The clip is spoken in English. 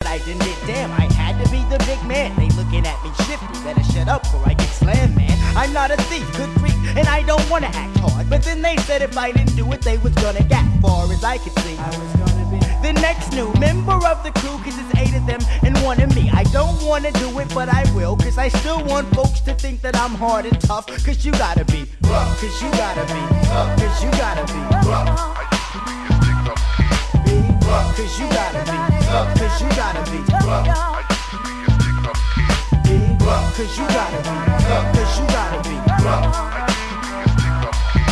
I didn't hit. Damn, I had to be the big man. They looking at me shifty. Better shut up or I get slammed, man. I'm not a thief, good grief, and I don't wanna act hard. But then they said if I didn't do it, they was gonna get far as I could see. I was gonna be the next new member of the crew, cause it's 8 of them and 1 of me. I don't wanna do it, but I will, cause I still want folks to think that I'm hard and tough. Cause you gotta be, cause you gotta be, cause you gotta be, cause you gotta be, cause you gotta be, cause you gotta be, cause you gotta be.